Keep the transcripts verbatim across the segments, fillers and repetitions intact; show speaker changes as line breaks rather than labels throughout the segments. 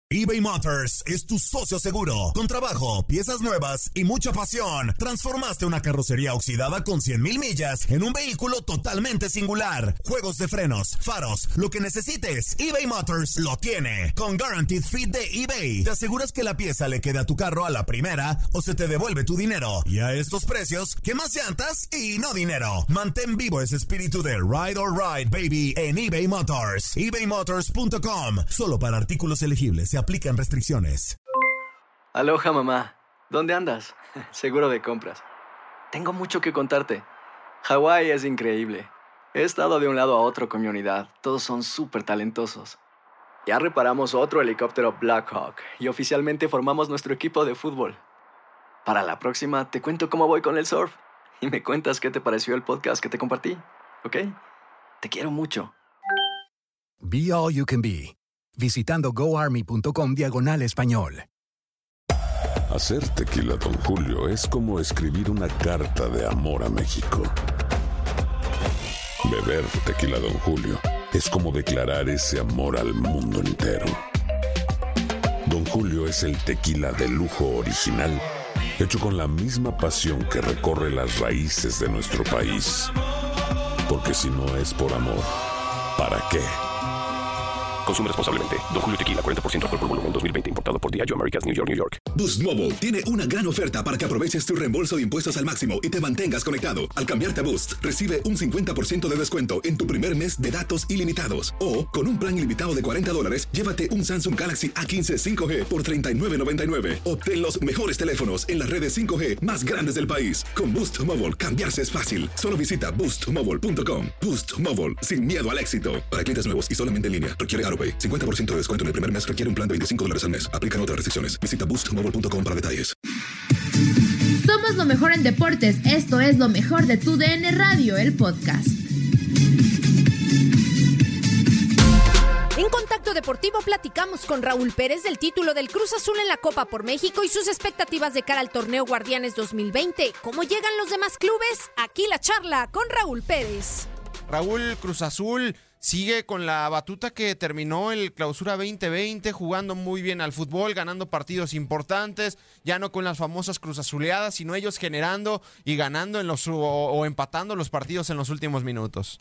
eBay Motors es tu socio seguro. Con trabajo, piezas nuevas y mucha pasión, transformaste una carrocería oxidada con cien mil millas en un vehículo totalmente singular. Juegos de frenos, faros, lo que necesites, eBay Motors lo tiene. Con Guaranteed Fit de eBay, te aseguras que la pieza le quede a tu carro a la primera o se te devuelve tu dinero. Y a estos precios, ¿qué más llantas y no dinero? Mantén vivo ese espíritu de Ride or Ride, baby, en eBay Motors. ebay motors punto com. Solo para artículos elegibles. Se aplican restricciones.
Aloha, mamá. ¿Dónde andas? Seguro de compras. Tengo mucho que contarte. Hawái es increíble. He estado de un lado a otro con mi unidad. Todos son súper talentosos. Ya reparamos otro helicóptero Blackhawk y oficialmente formamos nuestro equipo de fútbol. Para la próxima te cuento cómo voy con el surf y me cuentas qué te pareció el podcast que te compartí, ¿ok? Te quiero mucho.
Be All You Can Be. Visitando goarmy.com diagonal español.
Hacer tequila Don Julio es como escribir una carta de amor a México. Beber tequila Don Julio es como declarar ese amor al mundo entero. Don Julio es el tequila de lujo original, hecho con la misma pasión que recorre las raíces de nuestro país. Porque si no es por amor, ¿para qué?
Consume responsablemente. Don Julio Tequila, cuarenta por ciento alcohol por volumen, dos mil veinte. Importado por Diageo Americas, New York, New York.
Boost Mobile tiene una gran oferta para que aproveches tu reembolso de impuestos al máximo y te mantengas conectado. Al cambiarte a Boost, recibe un cincuenta por ciento de descuento en tu primer mes de datos ilimitados. O, con un plan ilimitado de cuarenta dólares, llévate un Samsung Galaxy A quince cinco G por treinta y nueve noventa y nueve. Obtén los mejores teléfonos en las redes cinco G más grandes del país. Con Boost Mobile, cambiarse es fácil. Solo visita boost mobile punto com. Boost Mobile, sin miedo al éxito. Para clientes nuevos y solamente en línea, requiere AutoPay. cincuenta por ciento de descuento en el primer mes, requiere un plan de veinticinco dólares al mes. Aplican otras restricciones. Visita boost mobile punto com para detalles.
Somos lo mejor en deportes. Esto es lo mejor de tu D N Radio, el podcast.
En Contacto Deportivo platicamos con Raúl Pérez del título del Cruz Azul en la Copa por México y sus expectativas de cara al torneo Guardianes dos mil veinte. ¿Cómo llegan los demás clubes? Aquí la charla con Raúl Pérez.
Raúl, Cruz Azul sigue con la batuta que terminó el Clausura veinte veinte, jugando muy bien al fútbol, ganando partidos importantes, ya no con las famosas cruzazuleadas, sino ellos generando y ganando en los o, o empatando los partidos en los últimos minutos.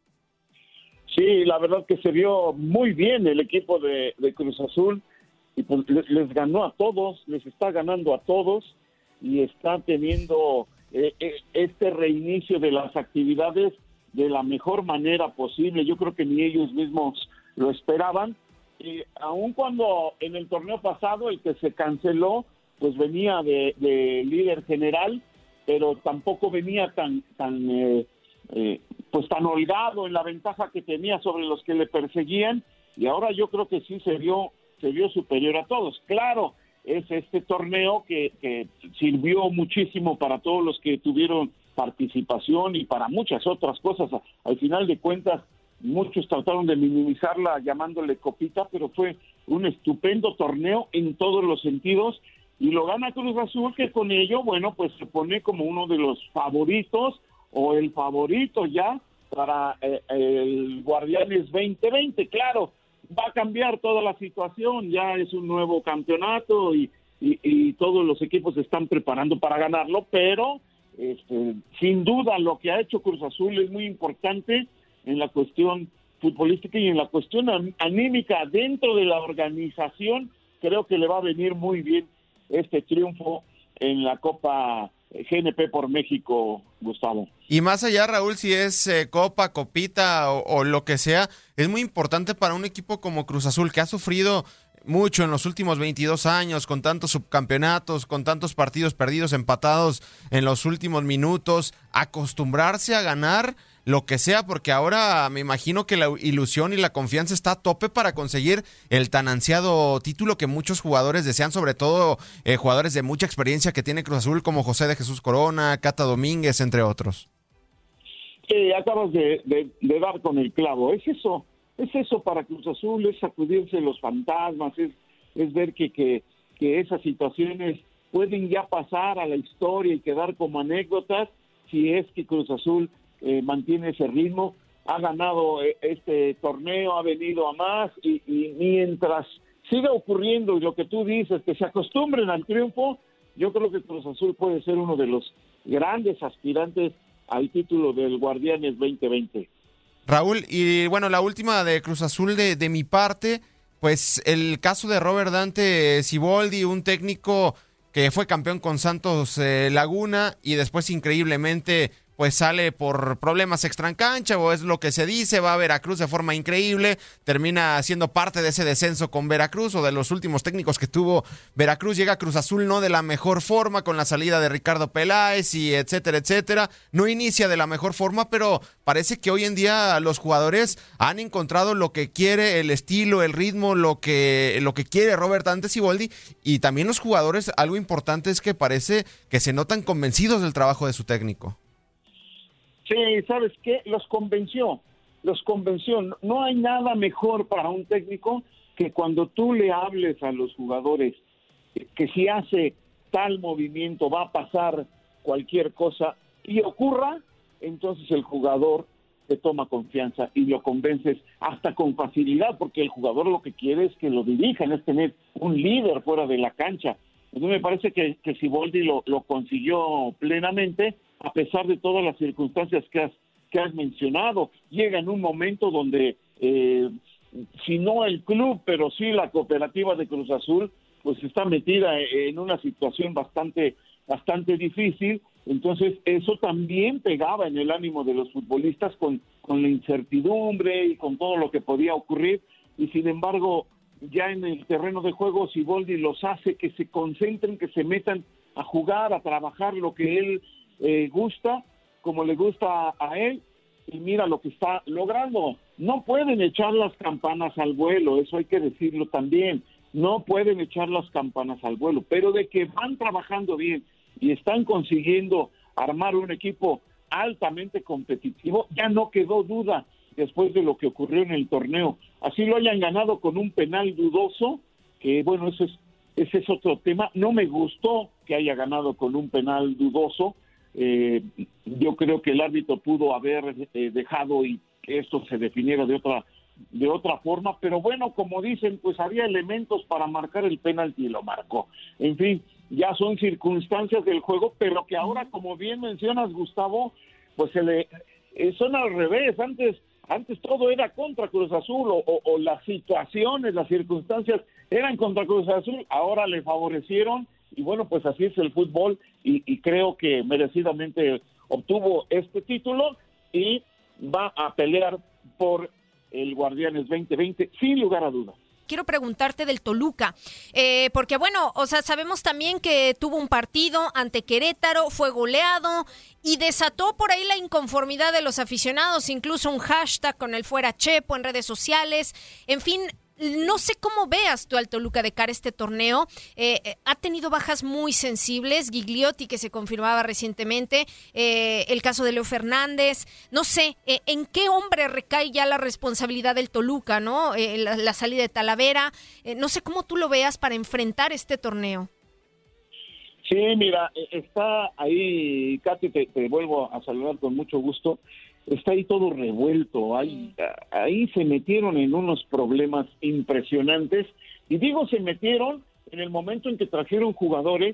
Sí, la verdad que se vio muy bien el equipo de, de Cruz Azul y pues les, les ganó a todos, les está ganando a todos y está teniendo eh, eh, este reinicio de las actividades de la mejor manera posible. Yo creo que ni ellos mismos lo esperaban. Y aun cuando en el torneo pasado el que se canceló, pues venía de, de líder general, pero tampoco venía tan, tan, eh, eh, pues tan holgado en la ventaja que tenía sobre los que le perseguían. Y ahora yo creo que sí se vio, se vio superior a todos. Claro, es este torneo que, que sirvió muchísimo para todos los que tuvieron participación y para muchas otras cosas. Al final de cuentas, muchos trataron de minimizarla llamándole copita, pero fue un estupendo torneo en todos los sentidos y lo gana Cruz Azul, que con ello, bueno, pues se pone como uno de los favoritos o el favorito ya para eh, el Guardianes veinte veinte. Claro, va a cambiar toda la situación, ya es un nuevo campeonato y, y, y todos los equipos se están preparando para ganarlo, pero Este, sin duda lo que ha hecho Cruz Azul es muy importante en la cuestión futbolística y en la cuestión anímica dentro de la organización. Creo que le va a venir muy bien este triunfo en la Copa G N P por México, Gustavo.
Y más allá, Raúl, si es eh, copa, copita o, o lo que sea, es muy importante para un equipo como Cruz Azul, que ha sufrido mucho en los últimos veintidós años, con tantos subcampeonatos, con tantos partidos perdidos, empatados en los últimos minutos, acostumbrarse a ganar lo que sea, porque ahora me imagino que la ilusión y la confianza está a tope para conseguir el tan ansiado título que muchos jugadores desean, sobre todo eh, jugadores de mucha experiencia que tiene Cruz Azul, como José de Jesús Corona, Cata Domínguez, entre otros.
Sí, acabas de, de, de dar con el clavo, es eso. Es eso para Cruz Azul, es sacudirse los fantasmas, es, es ver que, que, que esas situaciones pueden ya pasar a la historia y quedar como anécdotas si es que Cruz Azul eh, mantiene ese ritmo. Ha ganado eh, este torneo, ha venido a más y, y mientras siga ocurriendo y lo que tú dices, que se acostumbren al triunfo, yo creo que Cruz Azul puede ser uno de los grandes aspirantes al título del Guardianes veinte veinte.
Raúl, y bueno, la última de Cruz Azul de, de mi parte, pues el caso de Robert Dante Siboldi, un técnico que fue campeón con Santos eh, Laguna y después increíblemente pues sale por problemas extracancha, o es lo que se dice, va a Veracruz de forma increíble, termina siendo parte de ese descenso con Veracruz, o de los últimos técnicos que tuvo Veracruz, llega a Cruz Azul no de la mejor forma, con la salida de Ricardo Peláez y etcétera, etcétera, no inicia de la mejor forma, pero parece que hoy en día los jugadores han encontrado lo que quiere, el estilo, el ritmo, lo que, lo que quiere Robert Dante Siboldi, y también los jugadores, algo importante es que parece que se notan convencidos del trabajo de su técnico.
Sí, ¿sabes qué? Los convenció, los convenció. No hay nada mejor para un técnico que cuando tú le hables a los jugadores que si hace tal movimiento va a pasar cualquier cosa y ocurra, entonces el jugador te toma confianza y lo convences hasta con facilidad, porque el jugador lo que quiere es que lo dirijan, es tener un líder fuera de la cancha. Entonces me parece que, que Siboldi lo, lo consiguió plenamente, a pesar de todas las circunstancias que has, que has mencionado. Llega en un momento donde, eh, si no el club, pero sí la cooperativa de Cruz Azul, pues está metida en una situación bastante, bastante difícil. Entonces eso también pegaba en el ánimo de los futbolistas con, con la incertidumbre y con todo lo que podía ocurrir, y sin embargo ya en el terreno de juego Siboldi los hace que se concentren, que se metan a jugar, a trabajar lo que él Eh, gusta, como le gusta a, a él, y mira lo que está logrando. No pueden echar las campanas al vuelo, eso hay que decirlo también, no pueden echar las campanas al vuelo, pero de que van trabajando bien y están consiguiendo armar un equipo altamente competitivo, ya no quedó duda después de lo que ocurrió en el torneo. Así lo hayan ganado con un penal dudoso, que bueno, ese es, ese es otro tema. No me gustó que haya ganado con un penal dudoso. Eh, yo creo que el árbitro pudo haber eh, dejado y que esto se definiera de otra de otra forma, pero bueno, como dicen, pues había elementos para marcar el penalti y lo marcó. En fin, ya son circunstancias del juego, pero que ahora, como bien mencionas, Gustavo, pues se le eh, son al revés. Antes antes todo era contra Cruz Azul, o, o, o las situaciones, las circunstancias eran contra Cruz Azul, ahora le favorecieron. Y bueno, pues así es el fútbol, y, y creo que merecidamente obtuvo este título y va a pelear por el Guardianes veinte veinte, sin lugar a dudas.
Quiero preguntarte del Toluca, eh, porque bueno, o sea, sabemos también que tuvo un partido ante Querétaro, fue goleado y desató por ahí la inconformidad de los aficionados, incluso un hashtag con el fuera Chepo en redes sociales, en fin. No sé cómo veas tú al Toluca de cara a este torneo. Eh, eh, ha tenido bajas muy sensibles, Gigliotti, que se confirmaba recientemente, eh, el caso de Leo Fernández. No sé, eh, ¿en qué hombre recae ya la responsabilidad del Toluca, no? Eh, la, la salida de Talavera. Eh, no sé cómo tú lo veas para enfrentar este torneo.
Sí, mira, está ahí, Katy, te, te vuelvo a saludar con mucho gusto. Está ahí todo revuelto, ahí, ahí se metieron en unos problemas impresionantes, y digo se metieron en el momento en que trajeron jugadores,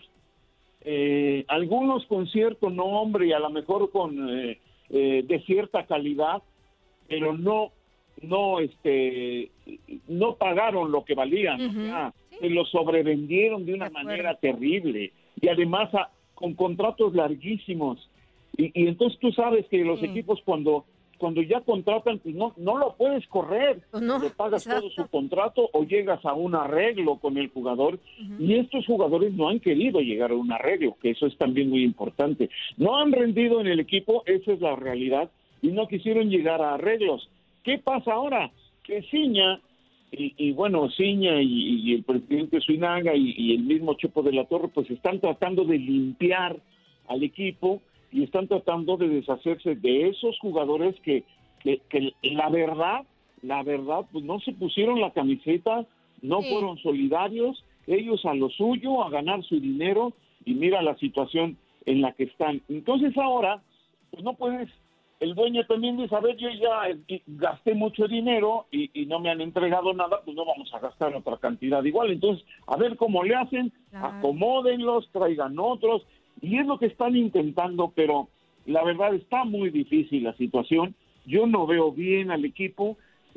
eh, algunos con cierto nombre y a lo mejor con eh, eh, de cierta calidad, pero no, no, este, no pagaron lo que valían, uh-huh. O sea, se los sobrevendieron de una de manera terrible, y además a, con contratos larguísimos. Y, y entonces tú sabes que los mm. equipos cuando cuando ya contratan, pues no no lo puedes correr, no, le pagas exacto. todo su contrato o llegas a un arreglo con el jugador, uh-huh. Y estos jugadores no han querido llegar a un arreglo, que eso es también muy importante. No han rendido en el equipo, esa es la realidad, y no quisieron llegar a arreglos. ¿Qué pasa ahora? Que Ciña, y, y bueno, Ciña y, y el presidente Suinaga y, y el mismo Chepo de la Torre, pues están tratando de limpiar al equipo, y están tratando de deshacerse de esos jugadores que, que, que la verdad, la verdad, pues no se pusieron la camiseta, no sí. fueron solidarios, ellos a lo suyo, a ganar su dinero, y mira la situación en la que están. Entonces ahora, pues no puedes el dueño también dice, a ver, yo ya eh, gasté mucho dinero y, y no me han entregado nada, pues no vamos a gastar otra cantidad igual. Entonces, a ver cómo le hacen, claro. Acomódenlos, traigan otros, y es lo que están intentando, pero la verdad está muy difícil la situación. Yo no veo bien al equipo,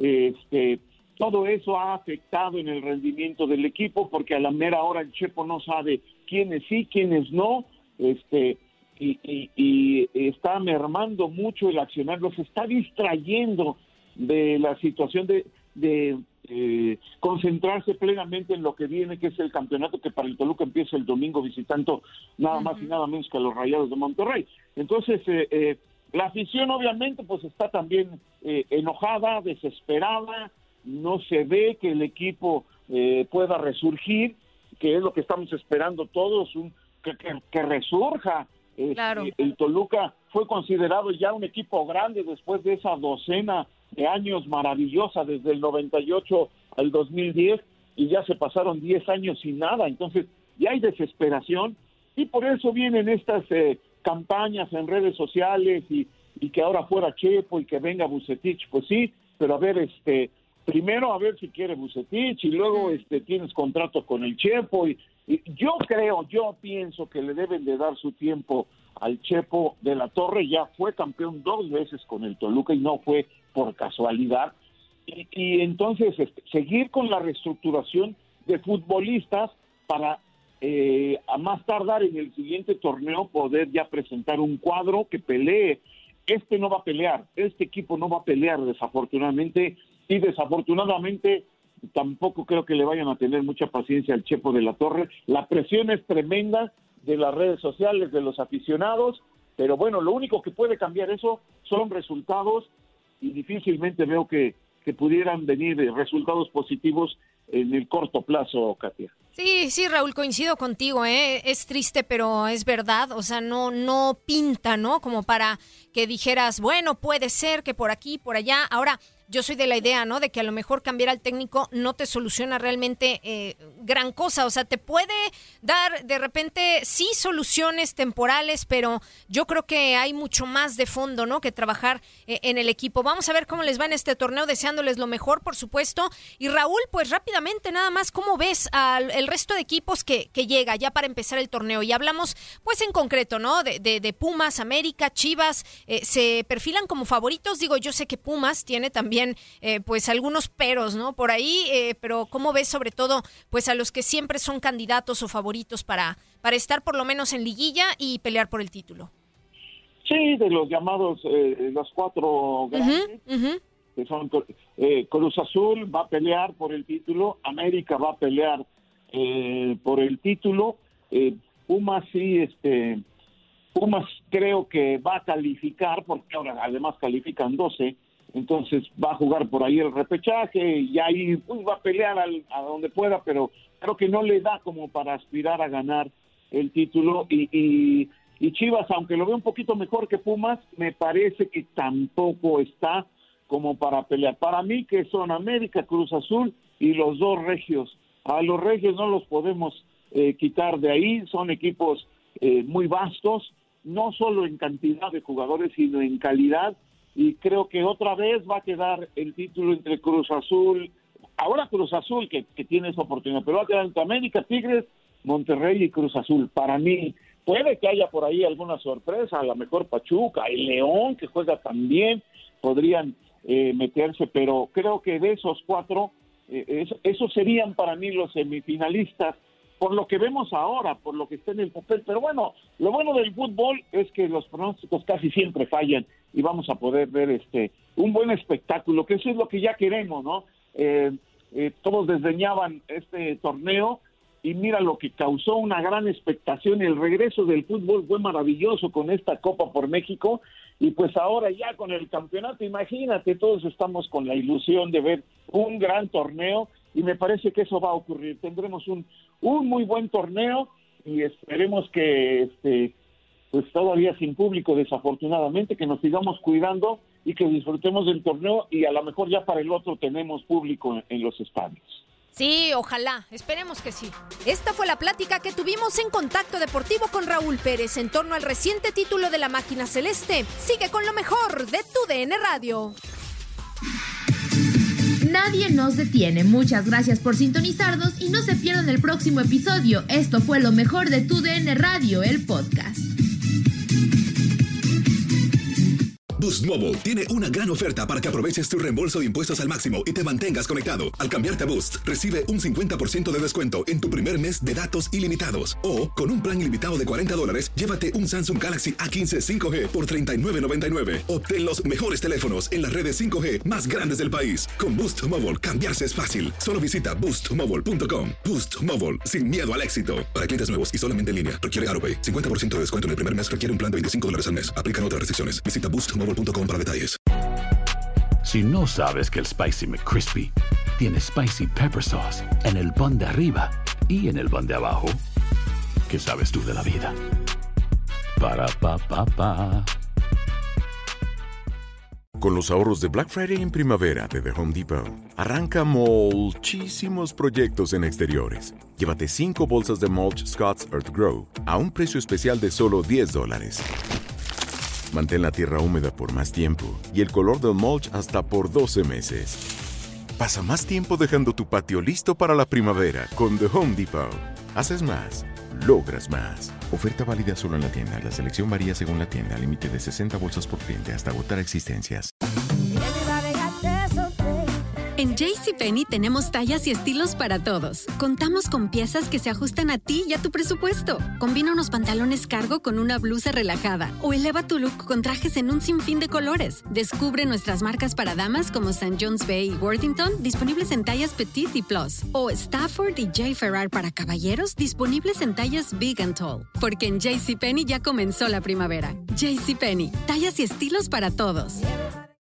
este, todo eso ha afectado en el rendimiento del equipo, porque a la mera hora el Chepo no sabe quiénes sí, quiénes no, este... Y, y, y está mermando mucho el accionar, los está distrayendo de la situación de, de eh, concentrarse plenamente en lo que viene, que es el campeonato que para el Toluca empieza el domingo visitando nada más uh-huh. y nada menos que a los Rayados de Monterrey. Entonces, eh, eh, la afición obviamente pues está también eh, enojada, desesperada, no se ve que el equipo eh, pueda resurgir, que es lo que estamos esperando todos, un, que, que, que resurja.
Claro.
Este, el Toluca fue considerado ya un equipo grande después de esa docena de años maravillosa, desde el noventa y ocho al dos mil diez, y ya se pasaron diez años sin nada. Entonces ya hay desesperación, y por eso vienen estas eh, campañas en redes sociales, y, y que ahora fuera Chepo y que venga Vucetich. Pues sí, pero a ver, este primero a ver si quiere Vucetich, y luego este tienes contrato con el Chepo, y yo creo, yo pienso que le deben de dar su tiempo al Chepo de la Torre. Ya fue campeón dos veces con el Toluca y no fue por casualidad. Y, y entonces este, seguir con la reestructuración de futbolistas para eh, a más tardar en el siguiente torneo poder ya presentar un cuadro que pelee. Este no va a pelear, este equipo no va a pelear desafortunadamente, y desafortunadamente tampoco creo que le vayan a tener mucha paciencia al Chepo de la Torre. La presión es tremenda de las redes sociales, de los aficionados, pero bueno, lo único que puede cambiar eso son resultados, y difícilmente veo que, que pudieran venir resultados positivos en el corto plazo, Katia.
Sí, sí, Raúl, coincido contigo, ¿eh? Es triste, pero es verdad, o sea, no, no pinta, ¿no? Como para que dijeras, bueno, puede ser que por aquí, por allá. Ahora, yo soy de la idea, ¿no? De que a lo mejor cambiar al técnico no te soluciona realmente eh, gran cosa. O sea, te puede dar de repente sí soluciones temporales, pero yo creo que hay mucho más de fondo, ¿no? Que trabajar eh, en el equipo. Vamos a ver cómo les va en este torneo, deseándoles lo mejor, por supuesto. Y Raúl, pues rápidamente nada más, ¿cómo ves al el resto de equipos que, que llega ya para empezar el torneo? Y hablamos, pues en concreto, ¿no? De, de, de Pumas, América, Chivas, eh, ¿se perfilan como favoritos? Digo, yo sé que Pumas tiene también Eh, pues algunos peros, ¿no? Por ahí, eh, pero ¿cómo ves sobre todo pues a los que siempre son candidatos o favoritos para, para estar por lo menos en liguilla y pelear por el título?
Sí, de los llamados, eh, los cuatro grandes, uh-huh, uh-huh. que son eh, Cruz Azul va a pelear por el título, América va a pelear eh, por el título, eh, Pumas sí, este, Pumas creo que va a calificar, porque ahora además califican doce, entonces va a jugar por ahí el repechaje y ahí pues, va a pelear al, a donde pueda, pero creo que no le da como para aspirar a ganar el título. Y, y, y Chivas, aunque lo veo un poquito mejor que Pumas, me parece que tampoco está como para pelear. Para mí que son América, Cruz Azul y los dos regios. A los regios no los podemos eh, quitar de ahí, son equipos eh, muy vastos, no solo en cantidad de jugadores, sino en calidad. Y creo que otra vez va a quedar el título entre Cruz Azul, ahora Cruz Azul que, que tiene esa oportunidad, pero va a quedar entre América, Tigres, Monterrey y Cruz Azul. Para mí, puede que haya por ahí alguna sorpresa, a lo mejor Pachuca, el León que juega también, podrían eh, meterse, pero creo que de esos cuatro, eh, eso, esos serían para mí los semifinalistas, por lo que vemos ahora, por lo que está en el papel. Pero bueno, lo bueno del fútbol es que los pronósticos casi siempre fallan y vamos a poder ver este un buen espectáculo, que eso es lo que ya queremos, ¿no? Eh, eh, todos desdeñaban este torneo y mira lo que causó una gran expectación. El regreso del fútbol fue maravilloso con esta Copa por México, y pues ahora ya con el campeonato, imagínate, todos estamos con la ilusión de ver un gran torneo, y me parece que eso va a ocurrir. Tendremos un, un muy buen torneo y esperemos que este pues todavía sin público, desafortunadamente, que nos sigamos cuidando y que disfrutemos del torneo, y a lo mejor ya para el otro tenemos público en, en los estadios.
Sí, ojalá, esperemos que sí. Esta fue la plática que tuvimos en Contacto Deportivo con Raúl Pérez en torno al reciente título de la máquina celeste. Sigue con lo mejor de tu D N Radio.
Nadie nos detiene. Muchas gracias por sintonizarnos y no se pierdan el próximo episodio. Esto fue lo mejor de tu D N Radio, el podcast.
Boost Mobile tiene una gran oferta para que aproveches tu reembolso de impuestos al máximo y te mantengas conectado. Al cambiarte a Boost, recibe un cincuenta por ciento de descuento en tu primer mes de datos ilimitados. O, con un plan ilimitado de cuarenta dólares, llévate un Samsung Galaxy A quince cinco G por treinta y nueve noventa y nueve. Obtén los mejores teléfonos en las redes cinco G más grandes del país. Con Boost Mobile, cambiarse es fácil. Solo visita boost mobile punto com. Boost Mobile, sin miedo al éxito. Para clientes nuevos y solamente en línea, requiere AutoPay. cincuenta por ciento de descuento en el primer mes requiere un plan de veinticinco dólares al mes. Aplican otras restricciones. Visita boost mobile punto com para detalles.
Si no sabes que el Spicy McCrispy tiene Spicy Pepper Sauce en el pan de arriba y en el pan de abajo, ¿qué sabes tú de la vida? Para, pa, pa, pa.
Con los ahorros de Black Friday en primavera de The Home Depot, arranca muchísimos proyectos en exteriores. Llévate cinco bolsas de mulch Scott's Earth Grow a un precio especial de solo diez dólares. Mantén la tierra húmeda por más tiempo y el color del mulch hasta por doce meses. Pasa más tiempo dejando tu patio listo para la primavera con The Home Depot. Haces más, logras más. Oferta válida solo en la tienda. La selección varía según la tienda. Límite de sesenta bolsas por cliente hasta agotar existencias.
En JCPenney tenemos tallas y estilos para todos. Contamos con piezas que se ajustan a ti y a tu presupuesto. Combina unos pantalones cargo con una blusa relajada o eleva tu look con trajes en un sinfín de colores. Descubre nuestras marcas para damas como Saint John's Bay y Worthington, disponibles en tallas Petite y Plus. O Stafford y J. Ferrar para caballeros, disponibles en tallas Big and Tall. Porque en JCPenney ya comenzó la primavera. JCPenney, tallas y estilos para todos.